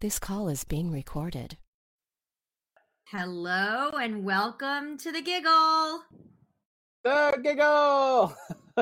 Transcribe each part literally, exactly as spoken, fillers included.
This call is being recorded. Hello and welcome to the Giggle. The Giggle!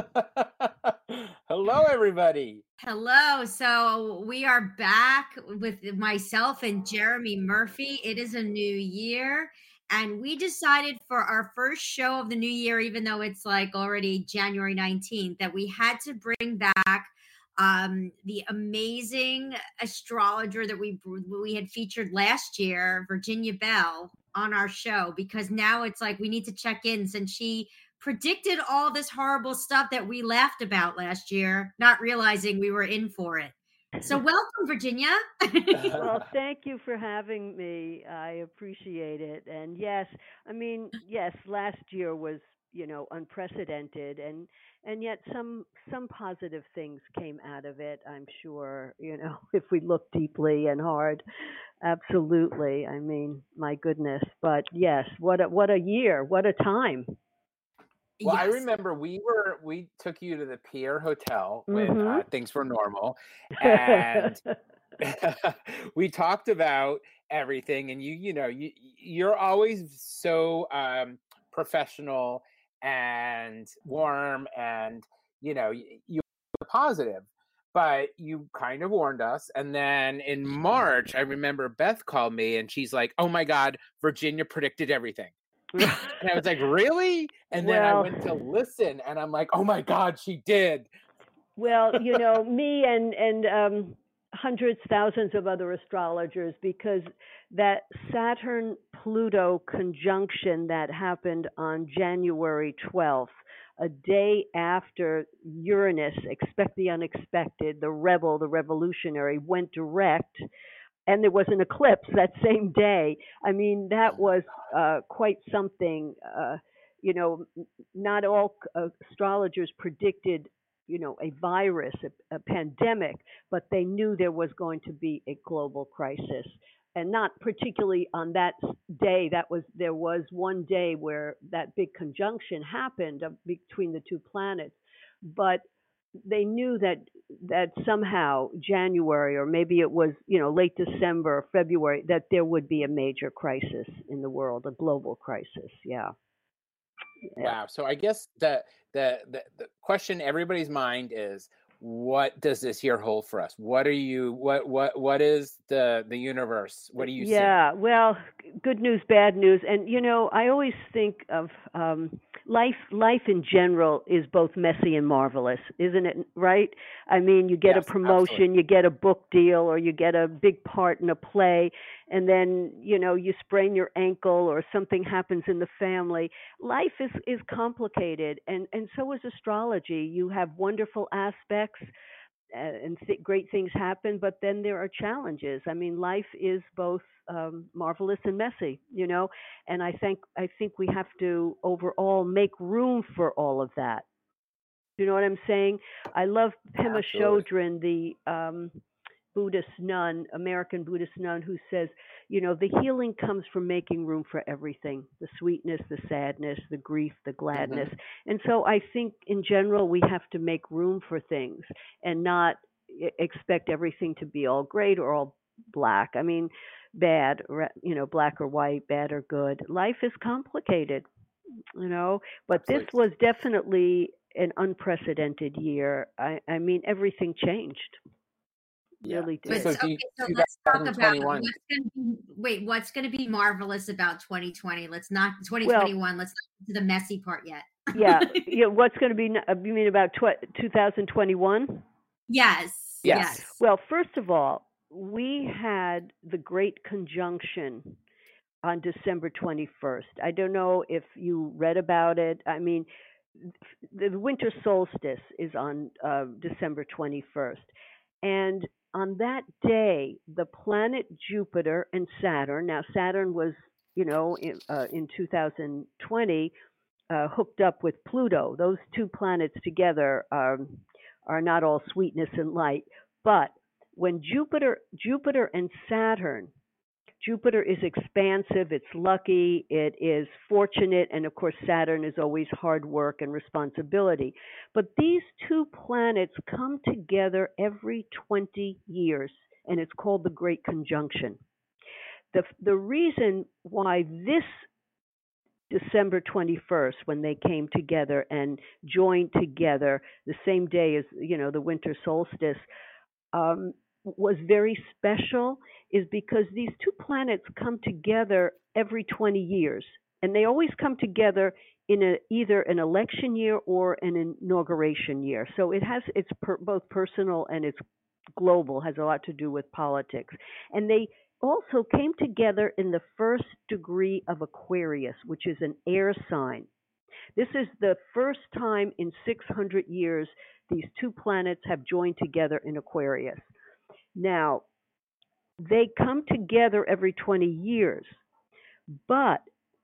Hello, everybody. Hello. So we are back with myself and Jeremy Murphy. It is a new year, and we decided for our first show of the new year, even though it's like already January nineteenth, that we had to bring back um, the amazing astrologer that we we had featured last year, Virginia Bell, on our show, because now it's like we need to check in since she predicted all this horrible stuff that we laughed about last year, not realizing we were in for it. So welcome, Virginia. Well, thank you for having me. I appreciate it. And yes, I mean, yes, last year was, you know, unprecedented, and and yet some some positive things came out of it, I'm sure, you know, if we look deeply and hard. Absolutely. I mean, my goodness. But yes, what a what a year, what a time. Well, Yes. I remember we were we took you to the Pierre Hotel when Mhm. uh, things were normal, and we talked about everything. And you, you know, you you're always so um, professional and warm, and you know, you, you're positive. But you kind of warned us. And then in March, I remember Beth called me and she's like, "Oh my God, Virginia predicted everything." And I was like, really? And then I Well- went to listen and I'm like, oh my God, she did. Well, you know, me and and um, hundreds, thousands of other astrologers, because that Saturn Pluto conjunction that happened on January twelfth, a day after Uranus, expect the unexpected, the rebel, the revolutionary, went direct, and there was an eclipse that same day. I mean, that was uh, quite something. Uh, you know, n- not all uh, astrologers predicted, you know, a virus, a, a pandemic, but they knew there was going to be a global crisis. And not particularly on that s- day. That was there was one day where that big conjunction happened uh, between the two planets, but they knew that that somehow January, or maybe it was, you know, late December or February, that there would be a major crisis in the world, a global crisis. Yeah. Yeah. Wow. So I guess the, the the the question in everybody's mind is, what does this year hold for us? What are you what what what is the the universe? What do you see? Yeah, well, g- good news, bad news, and you know, I always think of um, life. Life in general is both messy and marvelous, isn't it? Right? I mean, you get Yes, a promotion, absolutely. you get a book deal, or you get a big part in a play, and then you know you sprain your ankle or something happens in the family. Life is is complicated, and and so is astrology. You have wonderful aspects, uh, and th- great things happen, but then there are challenges. I mean, life is both um, marvelous and messy, you know, and I think I think we have to overall make room for all of that. You know what I'm saying? I love Pema Absolutely. Chodron, the um, Buddhist nun, American Buddhist nun, who says, you know, the healing comes from making room for everything, the sweetness, the sadness, the grief, the gladness. And so I think in general, we have to make room for things and not e- expect everything to be all great or all black. I mean, bad, re- you know, black or white, bad or good. Life is complicated, you know, but this Absolutely. was definitely an unprecedented year. I, I mean, everything changed, Yeah. really But did. So okay, do you, so let's talk about twenty twenty-one. what's going to be. Wait, what's going to be marvelous about twenty twenty? Let's not twenty twenty-one. Let's not get to the messy part yet. Yeah, yeah. What's going to be? uh, You mean about tw- twenty twenty-one? Yes. Yeah. Yes. Well, first of all, we had the Great Conjunction on December twenty-first. I don't know if you read about it. I mean, the winter solstice is on uh, December twenty-first. And on that day, the planet Jupiter and Saturn, now Saturn was, you know, in, uh, in two thousand twenty, uh, hooked up with Pluto. Those two planets together are, are not all sweetness and light. But when Jupiter, Jupiter and Saturn, Jupiter is expansive, it's lucky, it is fortunate, and of course, Saturn is always hard work and responsibility. But these two planets come together every twenty years and it's called the Great Conjunction. The, the reason why this December twenty-first, when they came together and joined together the same day as, you know, the winter solstice, um, was very special is because these two planets come together every twenty years, and they always come together in a, either an election year or an inauguration year. So it has, it's per, both personal and it's global, has a lot to do with politics. And they also came together in the first degree of Aquarius, which is an air sign. This is the first time in six hundred years these two planets have joined together in Aquarius. Now, they come together every twenty years, but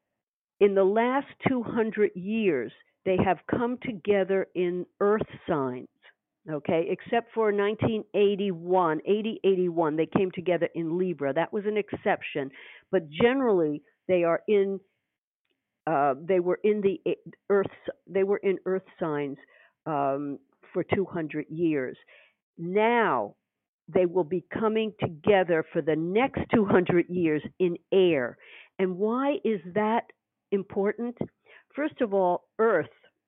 in the last two hundred years, they have come together in earth signs. Okay, except for nineteen eighty-one, eighty eighty-one, they came together in Libra. That was an exception, but generally they are in. Uh, they were in the earth. They were in earth signs um, for two hundred years. Now they will be coming together for the next two hundred years in air. And why is that important? First of all, Earth.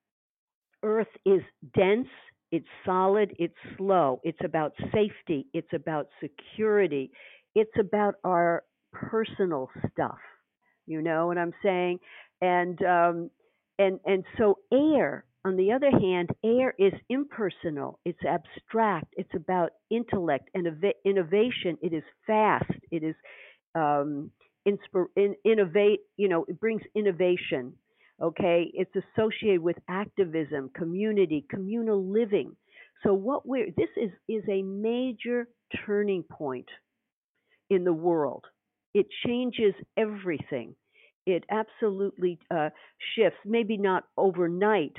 Earth is dense. It's solid, it's slow, it's about safety, it's about security, it's about our personal stuff. You know what I'm saying? And um, and and so air, on the other hand, air is impersonal, it's abstract, it's about intellect and innovation. It is fast, it is um, inspir- in, innovate. You know, it brings innovation. Okay, it's associated with activism, community, communal living. So what we're this is is a major turning point in the world. It changes everything. It absolutely uh, shifts. Maybe not overnight,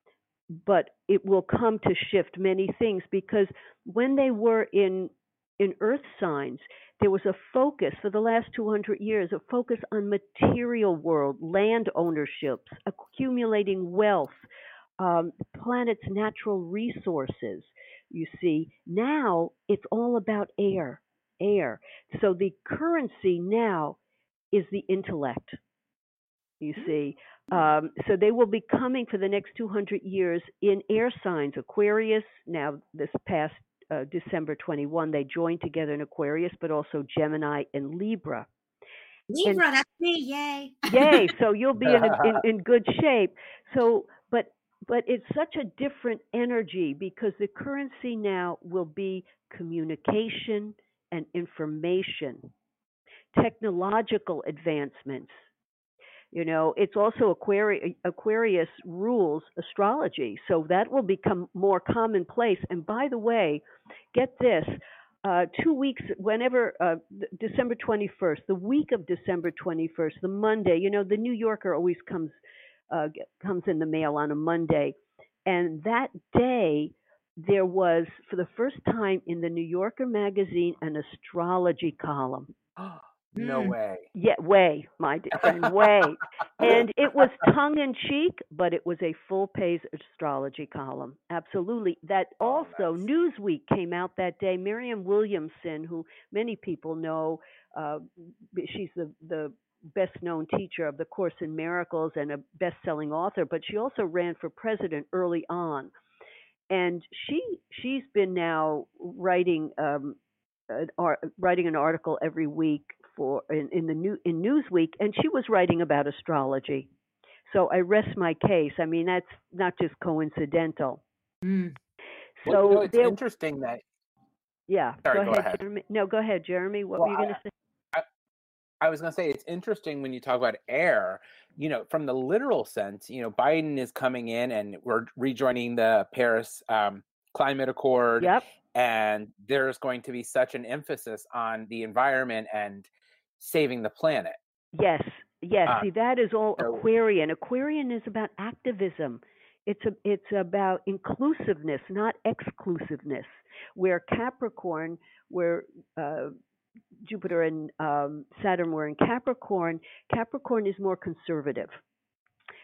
but it will come to shift many things because when they were in in earth signs, there was a focus for the last two hundred years, a focus on material world, land ownerships, accumulating wealth, um, planet's natural resources. You see, now it's all about air, air. So the currency now is the intellect. You see, um, so they will be coming for the next two hundred years in air signs. Aquarius, now this past uh, December twenty-first, they joined together in Aquarius, but also Gemini and Libra. Libra, and, that's me, yay. Yay, so you'll be in, a, in, in good shape. So, but but it's such a different energy because the currency now will be communication and information, technological advancements. You know, it's also Aquarius, Aquarius rules astrology, so that will become more commonplace. And by the way, get this, uh, two weeks, whenever, uh, December twenty-first, the week of December twenty-first, the Monday, you know, the New Yorker always comes, uh, comes in the mail on a Monday. And that day, there was, for the first time in the New Yorker magazine, an astrology column. No Mm. way. Yeah, way, my dear friend, way. And it was tongue in cheek, but it was a full page astrology column. Absolutely. That Oh, also, nice. Newsweek came out that day. Marianne Williamson, who many people know, uh, she's the, the best known teacher of the Course in Miracles and a best selling author, but she also ran for president early on. And she she's been now writing um, an, ar- writing an article every week for in, in the new in Newsweek, and she was writing about astrology. So I rest my case. I mean, that's not just coincidental. Mm. So well, you know, it's there, interesting that. yeah. Sorry, go, go ahead, ahead. Jeremy. No, go ahead, Jeremy. What Well, were you going to say? I, I was going to say it's interesting when you talk about air, you know, from the literal sense, you know, Biden is coming in and we're rejoining the Paris um, Climate Accord. Yep. And there's going to be such an emphasis on the environment and saving the planet. Yes. Yes. Um, See, that is all so- Aquarian. Aquarian is about activism. It's a, it's about inclusiveness, not exclusiveness. Where Capricorn, where uh, Jupiter and um, Saturn were in Capricorn, Capricorn is more conservative.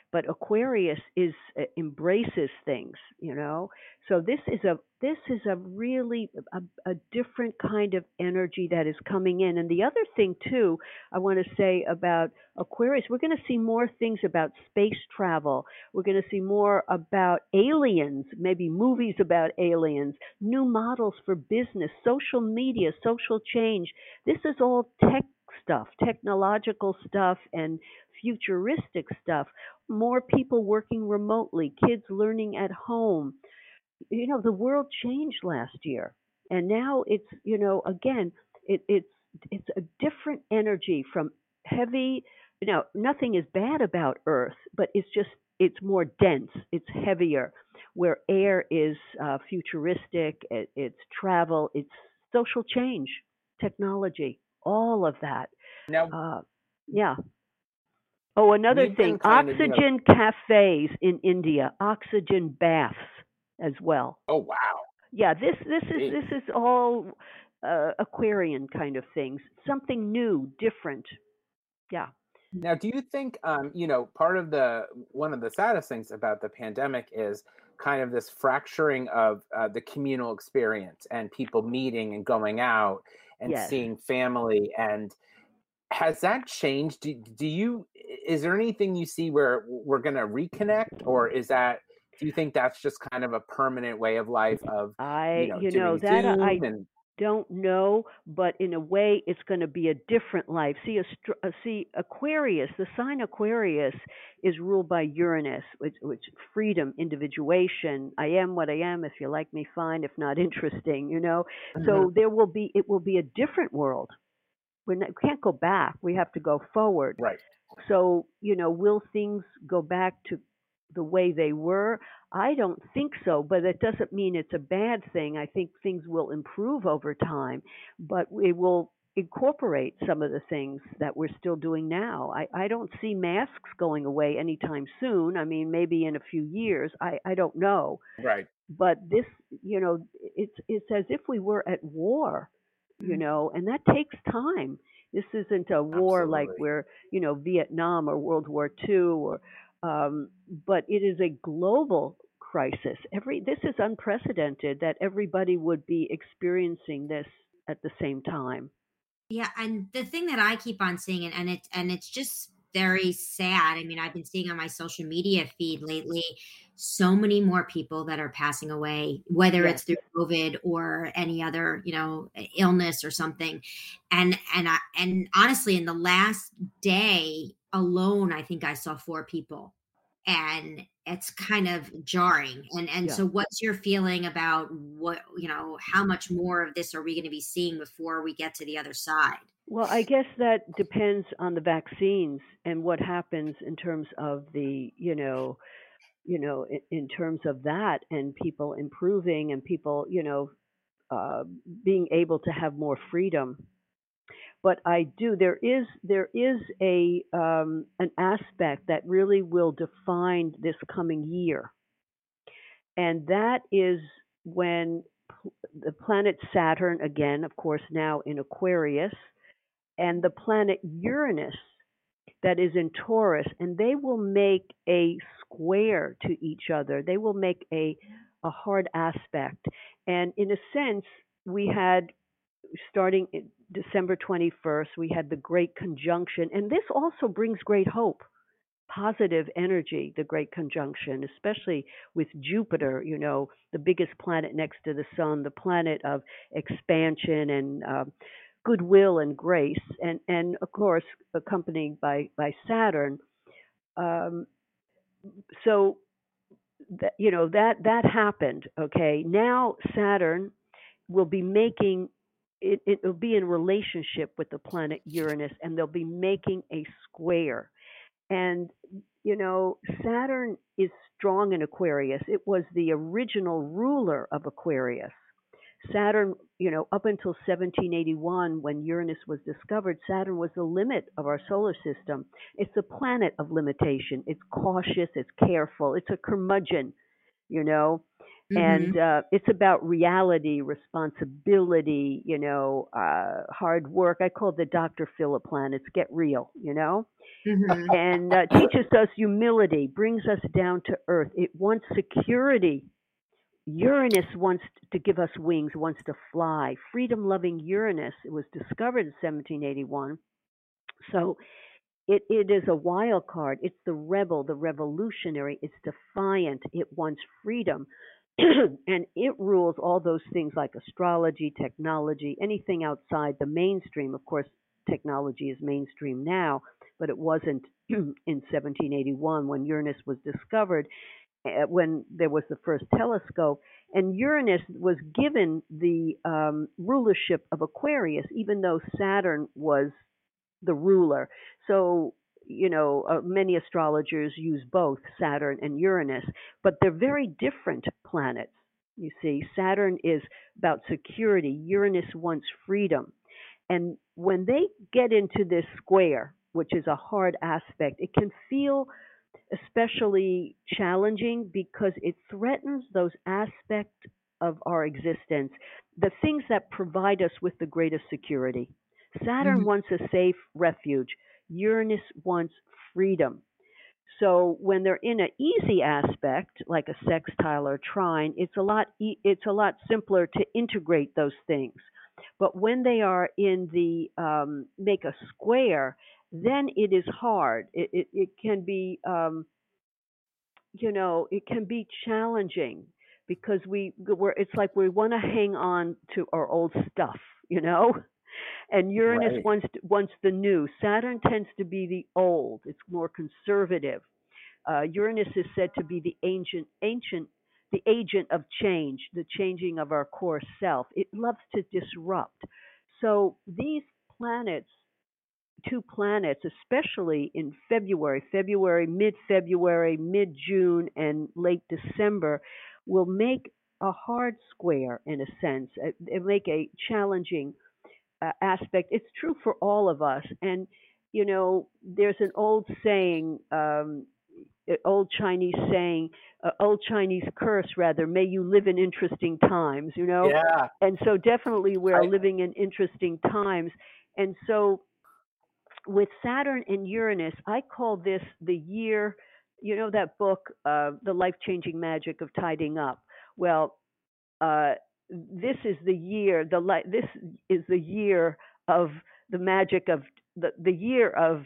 but Aquarius is uh, embraces things, you know. So this is a this is a really a, a different kind of energy that is coming in. And the other thing too, I want to say about Aquarius, we're going to see more things about space travel. We're going to see more about aliens, maybe movies about aliens, new models for business, social media, social change. This is all tech stuff, technological stuff, and futuristic stuff. More people working remotely, kids learning at home. You know, the world changed last year, and now it's, you know, again, it, it's it's a different energy from heavy. You know, nothing is bad about Earth, but it's just it's more dense, it's heavier. Where air is uh, futuristic, it, it's travel, it's social change, technology, all of that. Now, Uh, yeah. Oh, another we've thing, been kind of, you know, oxygen cafes in India, oxygen baths as well. oh wow, Yeah, this this is gee. this is all uh, Aquarian kind of things. Something new, different. Yeah. Now, do you think, um, you know, part of the one of the saddest things about the pandemic is kind of this fracturing of uh, the communal experience and people meeting and going out and Yes. seeing family. And has that changed? Do, do you, is there anything you see where we're going to reconnect, or is that, do you think that's just kind of a permanent way of life of, you I, know, you know, doing that I Zoom and, don't know, but in a way, it's going to be a different life. See, a, uh, see, Aquarius, the sign Aquarius is ruled by Uranus, which, which freedom, individuation. I am what I am. If you like me, fine. If not, interesting. You know. Mhm. So there will be, it will be a different world. We're not, we can't go back. We have to go forward. Right. So, you know, will things go back to the way they were? I don't think so, but it doesn't mean it's a bad thing. I think things will improve over time, but we will incorporate some of the things that we're still doing now. I, I don't see masks going away anytime soon. I mean, maybe in a few years. I, I don't know. Right. But this, you know, it's it's as if we were at war, you Mm. know, and that takes time. This isn't a war like Absolutely. we're, you know, Vietnam or World War Two, or, um, but it is a global crisis. Every this is unprecedented that everybody would be experiencing this at the same time. Yeah, and the thing that I keep on seeing, and, and it and it's just very sad. I mean, I've been seeing on my social media feed lately so many more people that are passing away, whether Yes, it's through COVID or any other, you know, illness or something. And and I and honestly, in the last day alone, I think I saw four people. And it's kind of jarring. And and yeah. so what's your feeling about what, you know, how much more of this are we going to be seeing before we get to the other side? Well, I guess that depends on the vaccines and what happens in terms of the, you know, you know, in, in terms of that and people improving and people, you know, uh, being able to have more freedom. But I do. There is there is a um, an aspect that really will define this coming year, and that is when pl- the planet Saturn, again, of course, now in Aquarius, and the planet Uranus that is in Taurus, and they will make a square to each other. They will make a a hard aspect, and in a sense, we had starting December twenty-first, we had the Great Conjunction, and this also brings great hope, positive energy, the Great Conjunction, especially with Jupiter, you know, the biggest planet next to the Sun, the planet of expansion and uh, goodwill and grace, and, and of course, accompanied by, by Saturn. Um, so, that, you know, that, that happened, okay? Now Saturn will be making it, it will be in relationship with the planet Uranus, and they'll be making a square. And you know, Saturn is strong in Aquarius. It was the original ruler of Aquarius. Saturn, you know, up until seventeen eighty-one, when Uranus was discovered, Saturn was the limit of our solar system. It's a planet of limitation. It's cautious, it's careful, it's a curmudgeon, you know. Mm-hmm. And uh, it's about reality, responsibility, you know, uh, hard work. I call it the Doctor Phil planets. Get real, you know, Mm-hmm. and uh, teaches us humility, brings us down to earth. It wants security. Uranus wants to give us wings, wants to fly. Freedom loving Uranus, it was discovered in seventeen eighty-one. So it, it is a wild card. It's the rebel, the revolutionary. It's defiant. It wants freedom. And it rules all those things like astrology, technology, anything outside the mainstream. Of course, technology is mainstream now, but it wasn't in seventeen eighty-one when Uranus was discovered, uh, when there was the first telescope. And Uranus was given the um, rulership of Aquarius, even though Saturn was the ruler. So, you know, uh, many astrologers use both Saturn and Uranus, but they're very different planets. You see, Saturn is about security, Uranus wants freedom. And when they get into this square, which is a hard aspect, it can feel especially challenging because it threatens those aspects of our existence, the things that provide us with the greatest security. Saturn Mm-hmm. wants a safe refuge. Uranus wants freedom. So when they're in an easy aspect, like a sextile or trine, it's a lot e- it's a lot simpler to integrate those things. But when they are in the um, make a square, then it is hard. It it, it can be um, you know, it can be challenging because we we're it's like we want to hang on to our old stuff, you know. And Uranus Right. wants wants the new. Saturn tends to be the old. It's more conservative. Uh, Uranus is said to be the ancient ancient the agent of change, the changing of our core self. It loves to disrupt. So these planets, two planets, especially in February, February, mid February, mid June, and late December, will make a hard square in a sense. It, it make a challenging uh, aspect. It's true for all of us. And, you know, there's an old saying, um, uh, old Chinese saying, uh, old Chinese curse rather, may you live in interesting times, you know? Yeah. And so definitely we're I, living in interesting times. And so with Saturn and Uranus, I call this the year, you know, that book, uh, The Life Changing Magic of Tidying Up. Well, uh, this is the year, the li- this is the year of the magic of the, the year of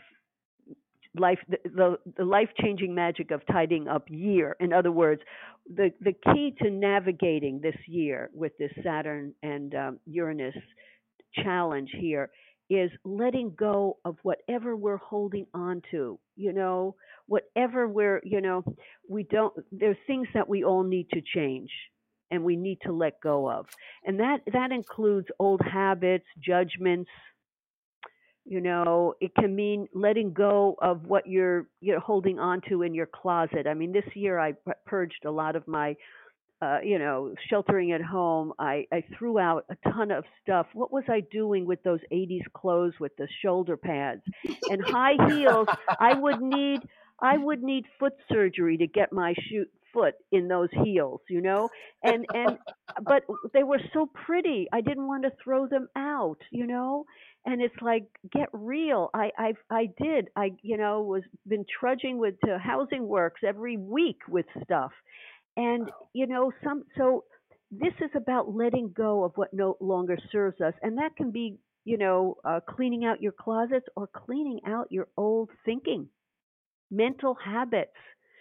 life, the, the, the life changing magic of tidying up year. In other words, the, the key to navigating this year with this Saturn and um, Uranus challenge here is letting go of whatever we're holding on to, you know, whatever we're, you know, we don't, there's things that we all need to change and we need to let go of. And that, that includes old habits, judgments, you know, it can mean letting go of what you're, you're holding on to in your closet. I mean, this year I purged a lot of my uh, you know, sheltering at home, I, I threw out a ton of stuff. What was I doing with those eighties clothes with the shoulder pads and high heels? I would need I would need foot surgery to get my shoe foot in those heels, you know? And and but they were so pretty. I didn't want to throw them out, you know? And it's like, get real. I I I did. I you know was been trudging with to Housing Works every week with stuff. And you know, some so this is about letting go of what no longer serves us, and that can be, you know, uh, cleaning out your closets or cleaning out your old thinking, mental habits,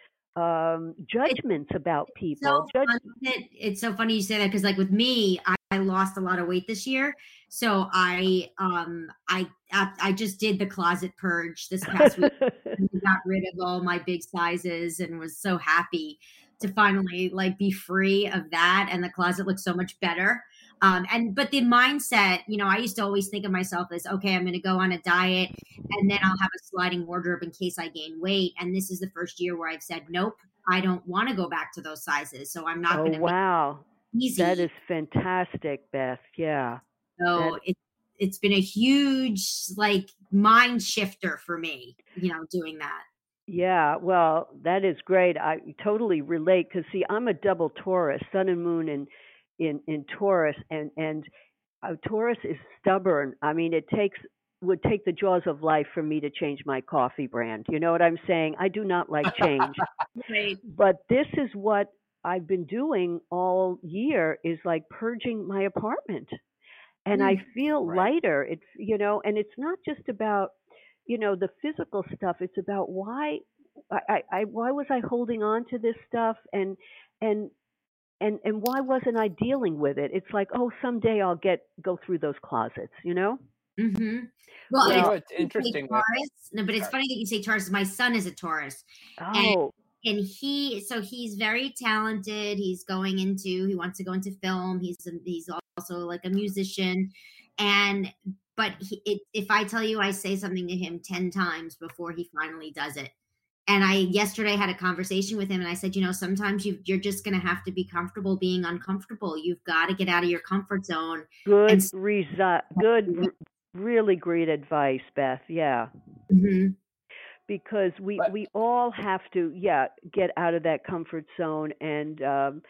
um, It's judgments about people. so Judge. funny that it's so funny you say that because, like with me, I, I lost a lot of weight this year, so I um I I I just did the closet purge this past week. And got rid of all my big sizes and was so happy to finally like be free of that, and the closet looks so much better. Um and but the mindset, you know, I used to always think of myself as, okay, I'm going to go on a diet and then I'll have a sliding wardrobe in case I gain weight, and this is the first year where I've said nope, I don't want to go back to those sizes, so I'm not Oh going to make wow, it that easy. is fantastic, Beth. Yeah, that So it it's been a huge like mind shifter for me, you know, doing that. Yeah, well, that is great. I totally relate because see, I'm a double Taurus, Sun and Moon in in in Taurus, and and uh, Taurus is stubborn. I mean, it takes would take the jaws of life for me to change my coffee brand. You know what I'm saying? I do not like change, Right. but this is what I've been doing all year is like purging my apartment, and I Mm. feel Right. lighter. It's you know, and it's not just about you know the physical stuff. It's about why I, I, I why was I holding on to this stuff and and and and why wasn't I dealing with it? It's like oh someday I'll get go through those closets, you know. Hmm. Well, Well, you it's know Well, what's funny you say interesting with Taurus. No, but it's sorry. funny that you say Taurus. My son is a Taurus, and oh and he so he's very talented. He's going into he wants to go into film. He's a, he's also like a musician, and but he, it, if I tell you, I say something to him ten times before he finally does it. And I yesterday had a conversation with him, and I said, you know, sometimes you you're just going to have to be comfortable being uncomfortable. You've got to get out of your comfort zone and. good resi- good r- really great advice, Beth. Yeah. Mhm. Because we But we all have to yeah get out of that comfort zone and um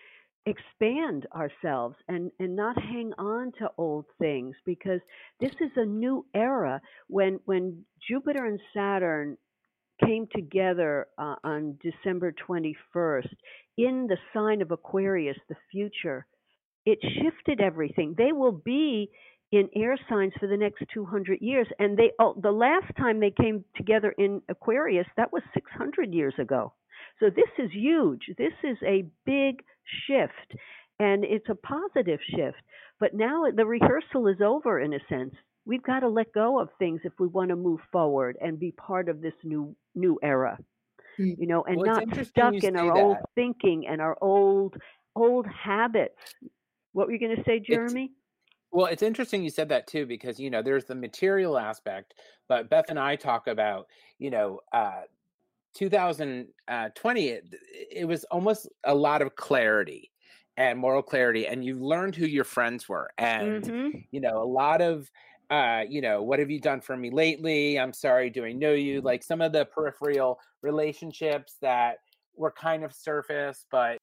expand ourselves and and not hang on to old things because this is a new era when when Jupiter and Saturn came together uh, on December twenty-first in the sign of Aquarius, the future. It shifted everything. They will be in air signs for the next two hundred years. And they oh, the last time they came together in Aquarius, that was six hundred years ago. So this is huge. This is a big shift. And it's a positive shift. But now the rehearsal is over in a sense. We've got to let go of things if we want to move forward and be part of this new new era, Mm. you know, and well, it's not interesting stuck you in say our old that. thinking and our old old habits. What were you going to say, It's Jeremy? well, it's interesting you said that too because you know there's the material aspect, but Beth and I talk about you know uh, two thousand twenty. It, it was almost a lot of clarity and moral clarity, and you learned who your friends were, and Mhm. you know a lot of uh, you know what have you done for me lately? I'm sorry, do I know you? Like some of the peripheral relationships that were kind of surface, but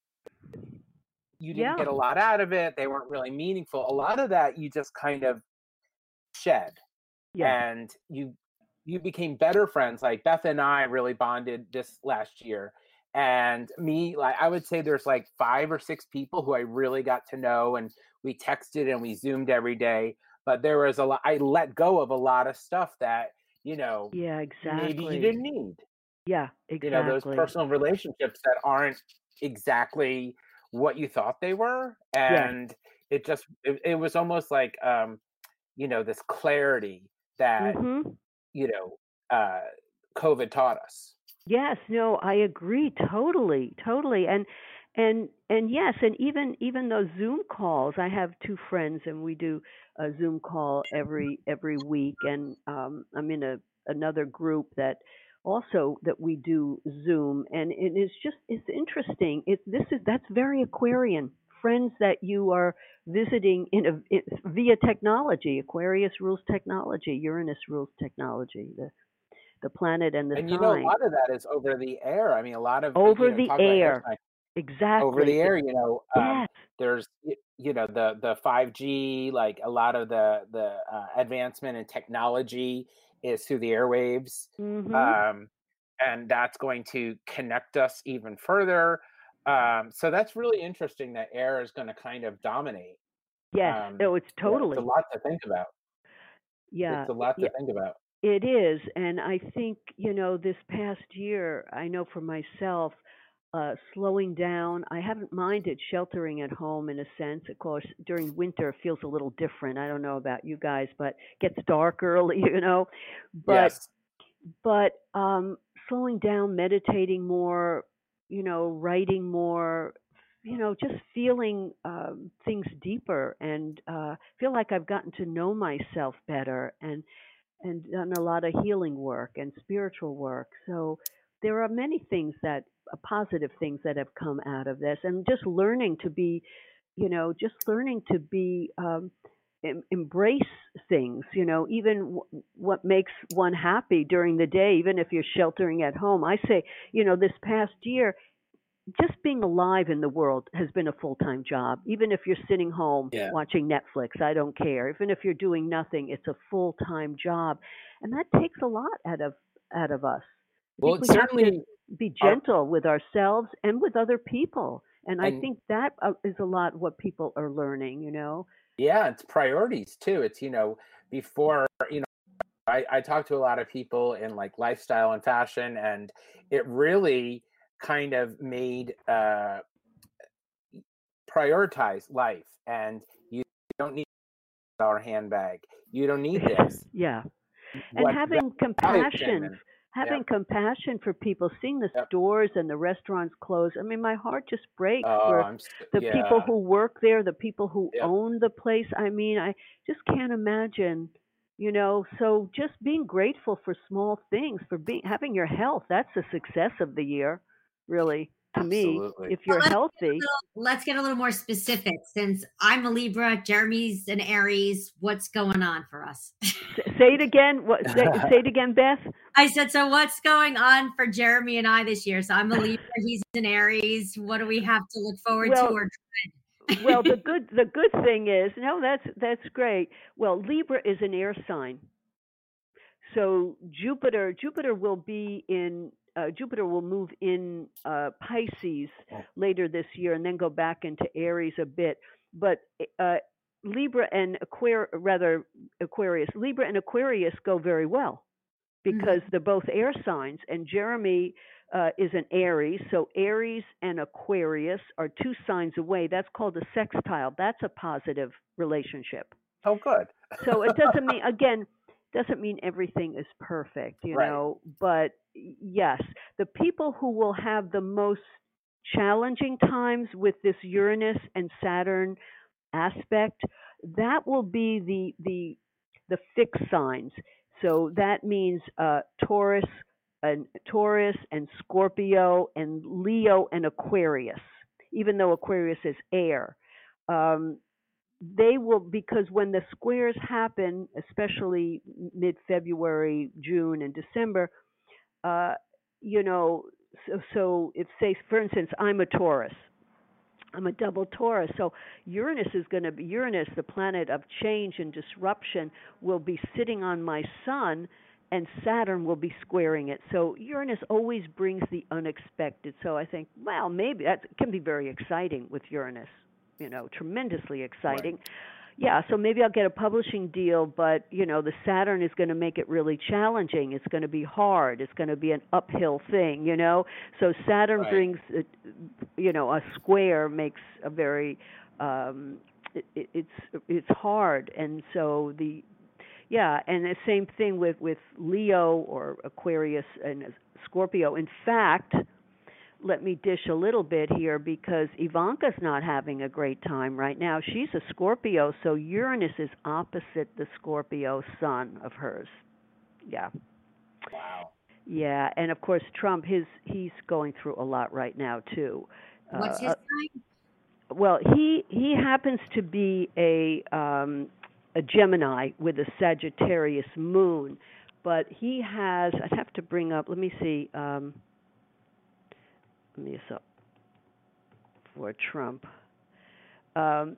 you didn't Yeah. get a lot out of it. They weren't really meaningful. A lot of that you just kind of shed Yes. and you you became better friends. Like Beth and I really bonded this last year. And me, like I would say there's like five or six people who I really got to know and we texted and we zoomed every day. But there was a lot I let go of a lot of stuff that, you know, Yeah, maybe you exactly. didn't need. Yeah, You know, those exactly. personal relationships that aren't exactly what you thought they were. Yes. And it just it, it was almost like um, you know, this clarity that Mhm. you know, uh, COVID taught us. Yes, no, I agree totally, totally. And and and yes, and even even those Zoom calls, I have two friends and we do a Zoom call every every week and um I'm in a another group that also that we do Zoom and it is just it's interesting. It this is that's very Aquarian. Friends that you are visiting in a it, via technology. Aquarius rules technology, Uranus rules technology, the the planet and the And you know, a sign. lot of that is over the air. I mean, a lot of you Over know, the talk about air air. sign over Exactly. the It, air. You know, um, yes. there's y- you know the the five G, like a lot of the the uh, advancement in technology is through the airwaves, Mhm. um, and that's going to connect us even further. Um, so that's really interesting that air is going to kind of dominate. Yes. Um, Oh, it's you know, it's a totally. lot to think about. Yeah. It's a lot Yeah. to think about. It is, and I think you know this past year, I know for myself, uh, slowing down. I haven't minded sheltering at home in a sense. Of course, during winter it feels a little different. I don't know about you guys, but it gets dark early, you know. But Yes. but um slowing down, meditating more, you know, writing more, you know, just feeling um things deeper and uh feel like I've gotten to know myself better and and done a lot of healing work and spiritual work. So there are many things that uh, positive things that have come out of this and just learning to be, you know, just learning to be um em- embrace things, you know, even w- what makes one happy during the day, even if you're sheltering at home. I say, you know, this past year, just being alive in the world has been a full-time job. Even if you're sitting home Yeah. watching Netflix, I don't care. Even if you're doing nothing, it's a full-time job. And that takes a lot out of out of us. I Well, think it we have to certainly be are, gentle with ourselves and with other people. And I and think that uh, is a lot what people are learning, you know. yeah, it's priorities too. It's, you know, before, you know, I, I talk to a lot of people in like lifestyle and fashion, and it really kind of made uh, prioritize life. And you don't need our handbag. You don't need this. Yeah. And What having values him? compassion, And yeah, having compassion for people, seeing the yep. stores and the restaurants close. I mean, my heart just breaks Oh, for I'm s- the people yeah, who work there, the people who yep. own the place. I mean, I just can't imagine, you know. So just being grateful for small things, for being having your health, that's the success of the year, really, to me. Absolutely. If Well, you're let's get a healthy, little, let's get a little more specific. Since I'm a Libra, Jeremy's an Aries, what's going on for us? s- say it again. What say, say it again, Beth? I said, so what's going on for Jeremy and I this year? So I'm a Libra, he's an Aries. What do we have to look forward to Well, or well, the dread? good the good thing is, no, that's that's great. Well, Libra is an air sign, so Jupiter Jupiter will be in uh, Jupiter will move in uh, Pisces later this year, and then go back into Aries a bit. But uh, Libra and Aquar rather Aquarius, Libra and Aquarius go very well because Mhm. they're both air signs, and Jeremy uh, is an Aries. So Aries and Aquarius are two signs away. That's called a sextile. That's a positive relationship. Oh, good. So it doesn't mean, again, doesn't mean everything is perfect, you Right. know, but yes, the people who will have the most challenging times with this Uranus and Saturn aspect, that will be the the the fixed signs. So that means uh, Taurus and Taurus and Scorpio and Leo and Aquarius. Even though Aquarius is air, um, they will, because when the squares happen, especially mid February, June, and December, uh, you know, so, so if say for instance I'm a Taurus, I'm a double Taurus. So Uranus is going to be, Uranus, the planet of change and disruption, will be sitting on my sun, and Saturn will be squaring it. So Uranus always brings the unexpected. So I think, well, maybe that can be very exciting with Uranus, you know, tremendously Right. exciting. Yeah, so maybe I'll get a publishing deal, but you know, the Saturn is going to make it really challenging. It's going to be hard. It's going to be an uphill thing, you know. So Saturn Right. brings, it, you know, a square makes a very, um, it, it, it's it's hard, and so the, yeah, and the same thing with with Leo or Aquarius and Scorpio. In fact, let me dish a little bit here because Ivanka's not having a great time right now. She's a Scorpio, so Uranus is opposite the Scorpio sun of hers. Yeah. Wow. Yeah, and of course Trump, his he's going through a lot right now too. What's Uh, his uh, sign? well, he he happens to be a um, a Gemini with a Sagittarius moon, but he has. I'd have to bring up. Let me see. Um, let me see. For Trump. Um,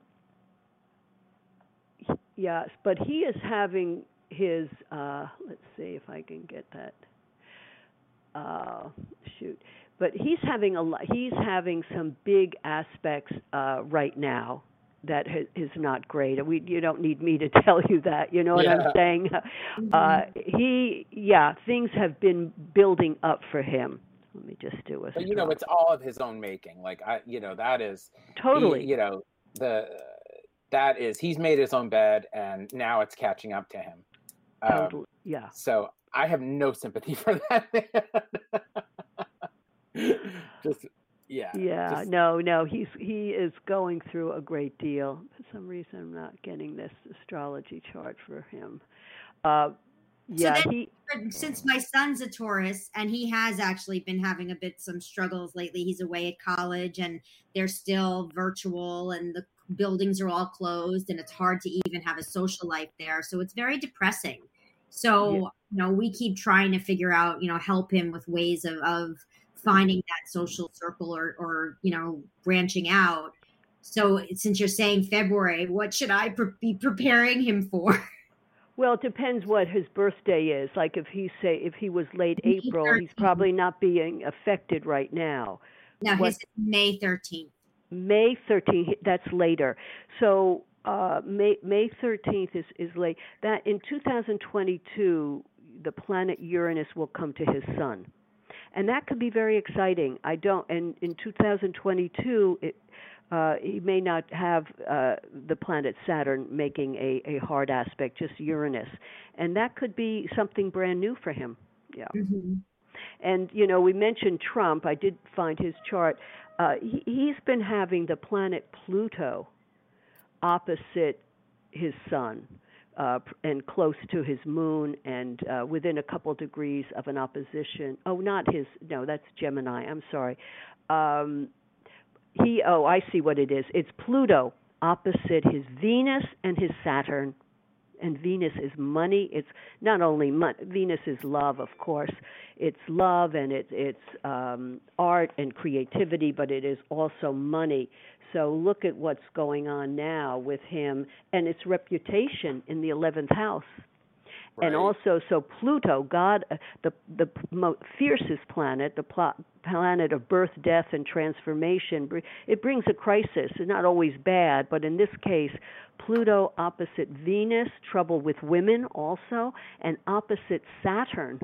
yes, but he is having his, uh, let's see if I can get that. Uh, shoot. But he's having a lot, he's having some big aspects uh, right now that is not great. We, you don't need me to tell you that. You know what Yeah. I'm saying? Uh, Mhm. he, yeah, things have been building up for him. Let me just do a But you know, strong. it's all of his own making. Like I, you know, that is Totally. he. You know, the that is he's made his own bed, and now it's catching up to him. Um, Totally. Yeah. So I have no sympathy for that man. Just yeah. Yeah, Just no, no, he's he is going through a great deal. For some reason, I'm not getting this astrology chart for him. Uh, So yeah, then, he. since my son's a Taurus and he has actually been having a bit some struggles lately, he's away at college and they're still virtual and the buildings are all closed and it's hard to even have a social life there. So it's very depressing. So, Yeah. you know, we keep trying to figure out, you know, help him with ways of, of finding that social circle or, or, you know, branching out. So since you're saying February, what should I pre- be preparing him for? Well, it depends what his birthday is. Like if he say if he was late May April, he's thirteenth. probably not being affected right now. No, What his is May thirteenth. May thirteenth, that's later. So uh, May May thirteenth is, is late. That in two thousand twenty-two, the planet Uranus will come to his sun. And that could be very exciting. I don't, and in two thousand twenty-two, it, uh, he may not have uh, the planet Saturn making a, a hard aspect, just Uranus. And that could be something brand new for him. Yeah. Mm-hmm. And, you know, we mentioned Trump. I did find his chart. Uh, he, he's been having the planet Pluto opposite his sun uh, and close to his moon and uh, within a couple degrees of an opposition. Oh, not his, no, that's Gemini. I'm sorry. Um, he, oh, I see what it is. It's Pluto opposite his Venus and his Saturn. And Venus is money. It's not only money. Venus is love, of course. It's love and it, it's um, art and creativity, but it is also money. So look at what's going on now with him and its reputation in the eleventh house. Right. And also, so Pluto, God, the the mo- fiercest planet, the pl- planet of birth, death, and transformation, it brings a crisis. It's not always bad, but in this case, Pluto opposite Venus, trouble with women also, and opposite Saturn.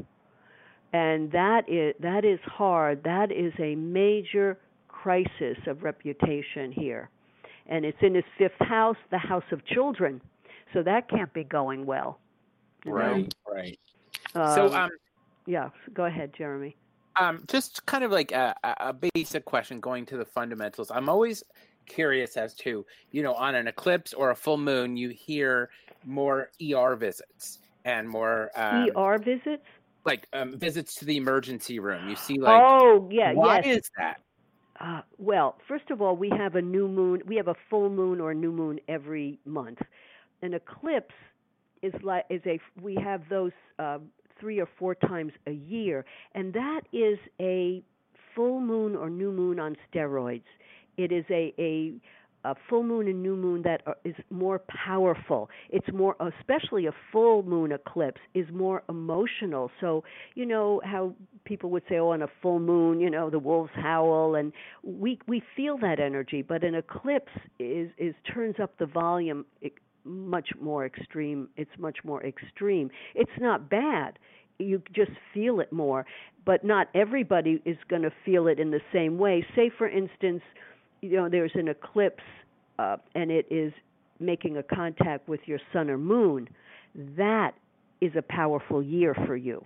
And that is that is hard. That is a major crisis of reputation here. And it's in his fifth house, the house of children. So that can't be going well. Right, know? right. Um, so, um, yeah, go ahead, Jeremy. Um, just kind of like a, a basic question going to the fundamentals. I'm always curious as to, you know, on an eclipse or a full moon, you hear more E R visits and more... Um, E R visits? Like um, visits to the emergency room. You see like... Oh, yeah, why yes. is that? Uh, well, first of all, we have a new moon. We have a full moon or new moon every month. An eclipse is like is a we have those uh, three or four times a year, and that is a full moon or new moon on steroids. It is a a, a full moon and new moon that are, is more powerful. It's more, especially a full moon eclipse is more emotional. So you know how people would say, oh, on a full moon, you know, the wolves howl, and we we feel that energy. But an eclipse is is turns up the volume. It, much more extreme. It's much more extreme. It's not bad. You just feel it more, but not everybody is going to feel it in the same way. Say, for instance, you know, there's an eclipse uh, and it is making a contact with your sun or moon. That is a powerful year for you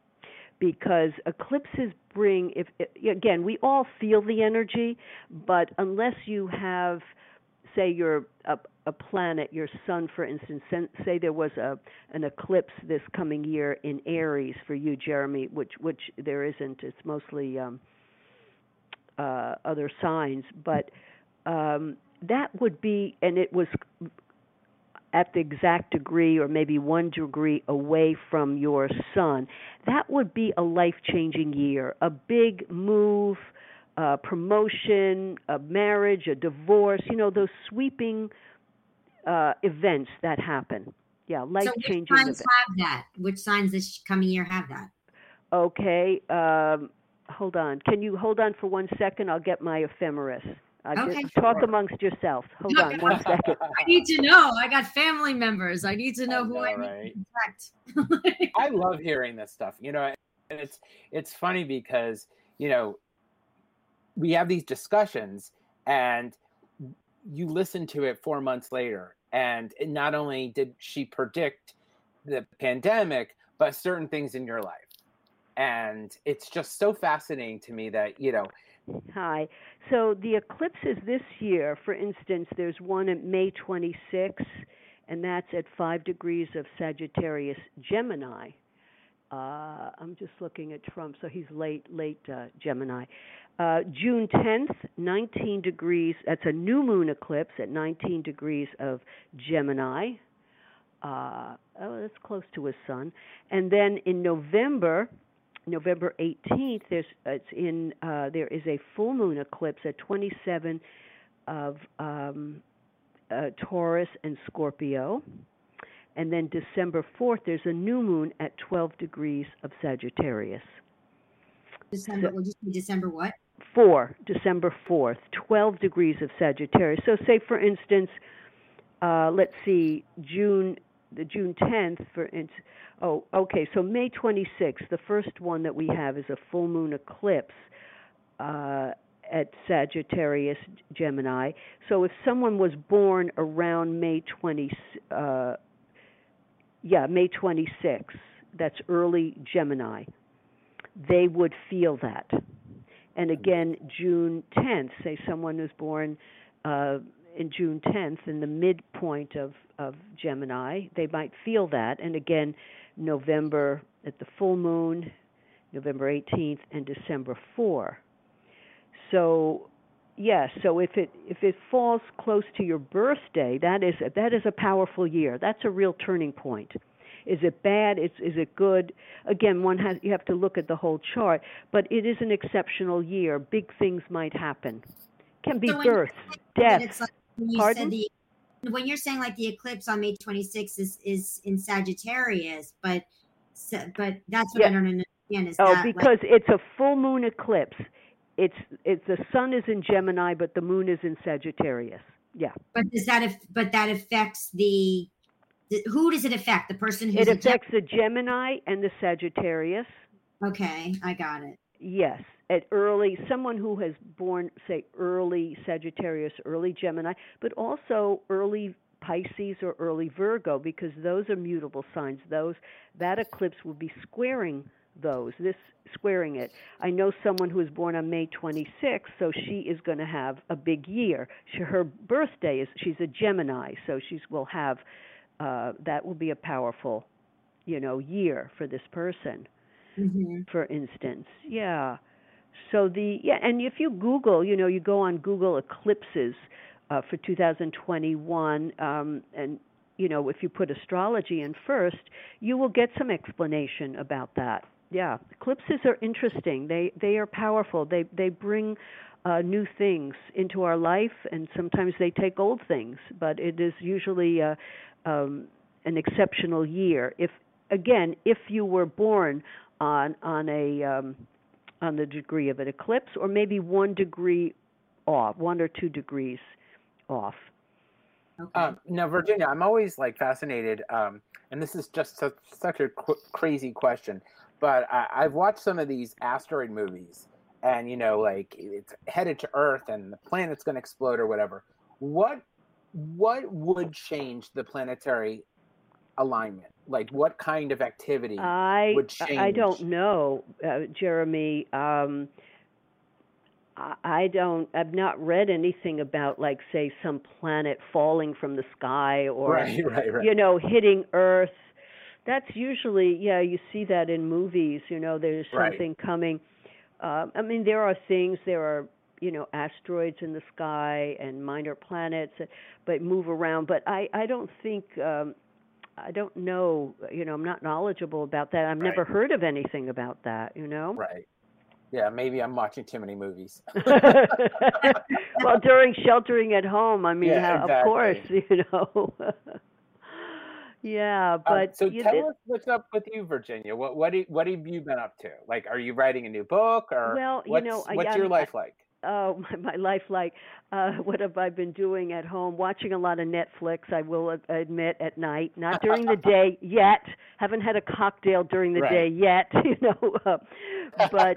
because eclipses bring, if again, we all feel the energy, but unless you have, say you're a, a planet, your sun, for instance, say there was a an eclipse this coming year in Aries for you, Jeremy, which which there isn't. It's mostly um, uh, other signs, but um, that would be, and it was at the exact degree or maybe one degree away from your sun. That would be a life-changing year, a big move, Uh, promotion, a marriage, a divorce, you know, those sweeping uh, events that happen. Yeah, life-changing so which signs events. have that? Which signs this coming year have that? Okay, um, hold on. Can you hold on for one second? I'll get my ephemeris. Uh, Okay. Just talk amongst yourselves. Hold on one second. I need to know. I got family members. I need to know I who know, I need right? to protect. I love hearing this stuff, you know, and it's it's funny because, you know, we have these discussions and you listen to it four months later. And not only did she predict the pandemic, but certain things in your life. And it's just so fascinating to me that, you know. Hi. So the eclipses this year, for instance, there's one at May twenty-sixth, and that's at five degrees of Sagittarius Gemini. Uh, I'm just looking at Trump, so he's late, late uh, Gemini. Uh, June tenth, nineteen degrees. That's a new moon eclipse at nineteen degrees of Gemini. Uh, oh, that's close to his sun. And then in November, November eighteenth, there's it's in uh, there is a full moon eclipse at twenty-seven of um, uh, Taurus and Scorpio. And then December fourth, there's a new moon at twelve degrees of Sagittarius. December, So, we'll just be December what? four, December fourth, twelve degrees of Sagittarius. So say, for instance, uh, let's see, June, the June tenth, for instance, oh, okay, so May twenty-sixth, the first one that we have is a full moon eclipse uh, at Sagittarius, Gemini. So if someone was born around May twentieth, uh, yeah, May twenty-sixth, that's early Gemini, they would feel that. And again, June tenth, say someone who's born uh, in June tenth, in the midpoint of, of Gemini, they might feel that. And again, November at the full moon, November eighteenth, and December fourth. So, yes, so if it if it falls close to your birthday, that is that is a powerful year. That's a real turning point. Is it bad? Is is it good? Again, one has you have to look at the whole chart, but it is an exceptional year. Big things might happen. Can be So when births, you said that, it's deaths. like when you Pardon? said the when you're saying like the eclipse on May twenty-sixth is, is in Sagittarius, but so- but that's what Yeah. I don't understand is Oh, that like because it's a full moon eclipse. It's it's the sun is in Gemini, but the moon is in Sagittarius. Yeah. but does that if but that affects the, the who does it affect? The person who's It a Gem- affects the Gemini and the Sagittarius. Okay, I got it. Yes, at early, someone who has born, say, early Sagittarius, early Gemini, but also early Pisces or early Virgo, because those are mutable signs. Those that eclipse will be squaring those, this squaring it. I know someone who was born on May twenty-sixth, so she is going to have a big year. She, her birthday is, she's a Gemini, so she will have, uh, that will be a powerful, you know, year for this person. Mm-hmm. For instance, yeah. So the yeah, and if you Google, you know, you go on Google eclipses uh, for two thousand twenty-one, um, and you know, if you put astrology in first, you will get some explanation about that. Yeah, eclipses are interesting. They they are powerful. They they bring uh, new things into our life, and sometimes they take old things. But it is usually uh, um, an exceptional year. If again, if you were born on on a um, on the degree of an eclipse, or maybe one degree off, one or two degrees off. Okay. Um, now, Virginia, I'm always like fascinated, um, and this is just such, such a qu- crazy question, but I, I've watched some of these asteroid movies, and you know, like it's headed to Earth, and the planet's going to explode or whatever. What what would change the planetary alignment? Like, what kind of activity I would change? I don't know, uh, Jeremy. Um, I, I don't. I've not read anything about, like, say, some planet falling from the sky or Right, right, right. you know, hitting Earth. That's usually, yeah, you see that in movies. You know, there's Right. something coming. Uh, I mean, there are things. There are, you know, asteroids in the sky and minor planets, but move around. But I, I don't think. Um, I don't know, you know, I'm not knowledgeable about that. I've never Right. heard of anything about that, you know? Right. Yeah, maybe I'm watching too many movies. Well, during sheltering at home, I mean, Yeah, how, of course, exactly. you know. Yeah, Um, but so you tell did, us what's up with you, Virginia. What what do, what have you been up to? Like, are you writing a new book, or well, you what's know, I, what's I'm, your I, life like? oh, my, my life, like, uh, what have I been doing at home? Watching a lot of Netflix, I will ad- admit, at night. Not during the day yet. Haven't had a cocktail during the Right. day yet, you know. Uh, but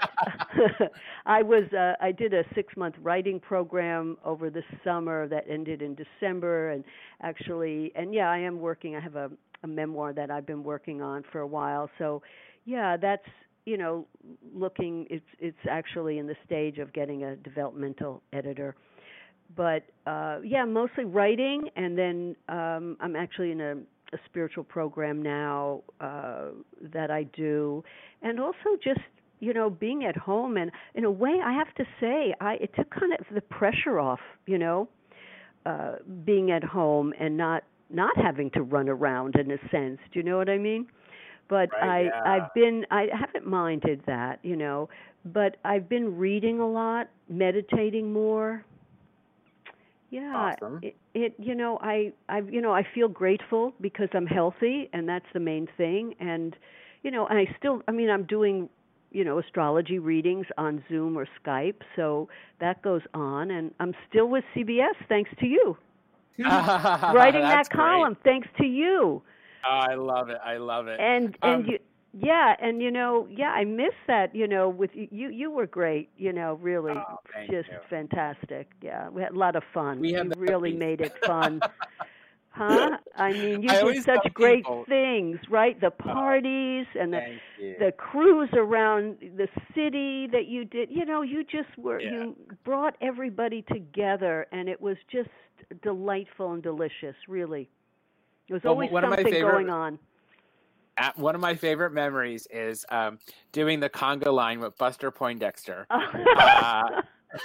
I was, uh, I did a six-month writing program over the summer that ended in December, and actually, and yeah, I am working. I have a, a memoir that I've been working on for a while. So, yeah, that's, you know, looking, it's it's actually in the stage of getting a developmental editor. But uh, yeah, mostly writing, and then um, I'm actually in a, a spiritual program now uh, that I do, and also just you know being at home. And in a way, I have to say, I it took kind of the pressure off, you know, uh, being at home and not not having to run around in a sense. Do you know what I mean? But Right, I yeah. I've been I haven't minded that, you know, but I've been reading a lot, meditating more. Yeah, Awesome. it, it you know, I I you know, I feel grateful because I'm healthy and that's the main thing. And you know, and I still I mean, I'm doing, you know, astrology readings on Zoom or Skype, so that goes on, and I'm still with C B S thanks to you. Writing That's that column great. thanks to you. Oh, I love it. I love it. And and Um, you yeah, and you know, yeah, I miss that, you know, with you you you were great, you know, really oh, thank just you. fantastic. Yeah, we had a lot of fun. We had You the really puppies. made it fun. Huh? I mean, you I did always such tell great people, things, right? The oh, parties and the thank you. the cruise around the city that you did. You know, you just were Yeah. you brought everybody together, and it was just delightful and delicious, really. There was Well, always one of my something favorite going on. uh, one of my favorite memories is um, doing the conga line with Buster Poindexter. Uh,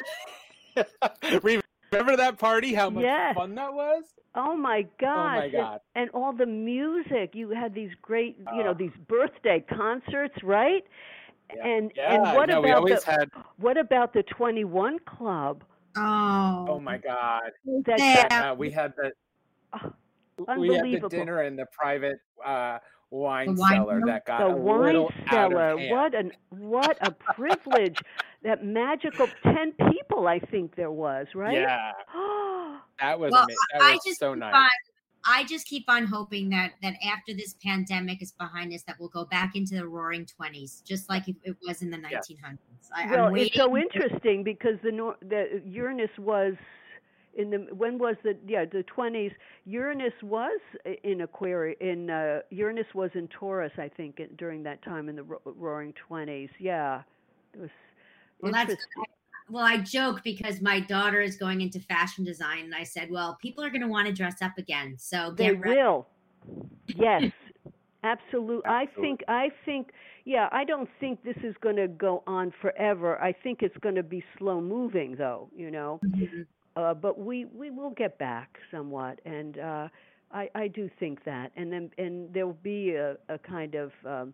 remember that party? How much Yes. fun that was? Oh my gosh. Oh my And, God. and all the music. You had these great, you know, Uh, these birthday concerts, right? yeah. And Yeah. and what No, we about always the had. what about the twenty-one Club? Oh Oh, my God. That yeah. got Uh, we had the oh, we had the unbelievable. dinner in the private uh, The wine wine cellar room. that got The a wine little out of cellar. hand. What an what a privilege. That magical ten people I think there was, right? Yeah, that was Well, amazing. That I was just so keep nice. on, I just keep on hoping that that after this pandemic is behind us, that we'll go back into the Roaring Twenties, just like it, it was in the Yes. nineteen hundreds. I, Well, I'm it's so waiting. interesting because the nor- the Uranus was in the when was the yeah the twenties. Uranus was in Aquarius. In uh, Uranus was in Taurus, I think, in- during that time in the ro- Roaring Twenties. Yeah, it was Well, that's interesting. well, I joke because my daughter is going into fashion design, and I said, well, people are going to want to dress up again, so They get ready. will. Yes, absolutely. I Absolutely. think I think yeah. I don't think this is going to go on forever. I think it's going to be slow moving, though. You know. Mhm. Uh, but we, we will get back somewhat, and uh, I, I do think that, and then and there will be a, a kind of um,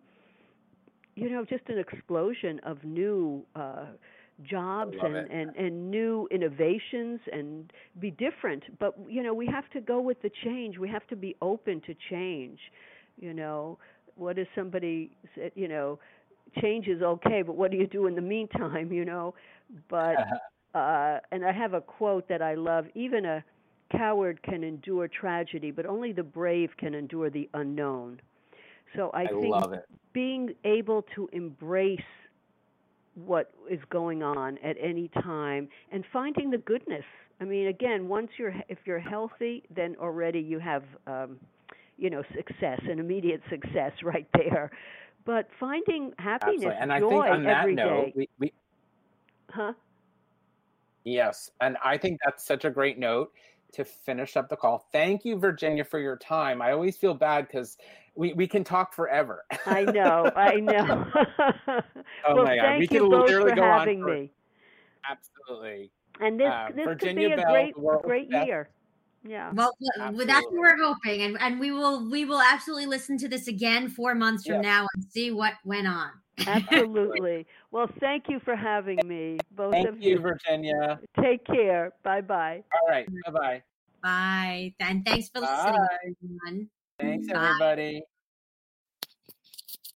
you know just an explosion of new uh, jobs love and, it. and, and new innovations and be different. But you know we have to go with the change. We have to be open to change. You know what is somebody said? You know change is okay, but what do you do in the meantime? You know, but uh, and I have a quote that I love. Even a coward can endure tragedy, but only the brave can endure the unknown. So I I think love it. being able to embrace what is going on at any time and finding the goodness. I mean, again, once you're if you're healthy, then already you have um, you know success, an immediate success right there. But finding happiness, Absolutely. And I think joy on that every note, day, we, we huh? yes, and I think that's such a great note to finish up the call. Thank you, Virginia, for your time. I always feel bad because we, we can talk forever. I know, I know. Oh Well, my God, we thank could you both literally for go on having for me. absolutely. And this Uh, this could Virginia be a Bell, great the a world's great best. year. Yeah. Well, th- well, that's what Absolutely. we're hoping, and and we will we will absolutely listen to this again four months from Yes. now and see what went on. Absolutely. Well, thank you for having me, both Thank of you, you. Virginia. Take care. Bye bye. All right. Bye-bye. Bye, and thanks for listening, Bye. everyone. Thanks, Bye. everybody.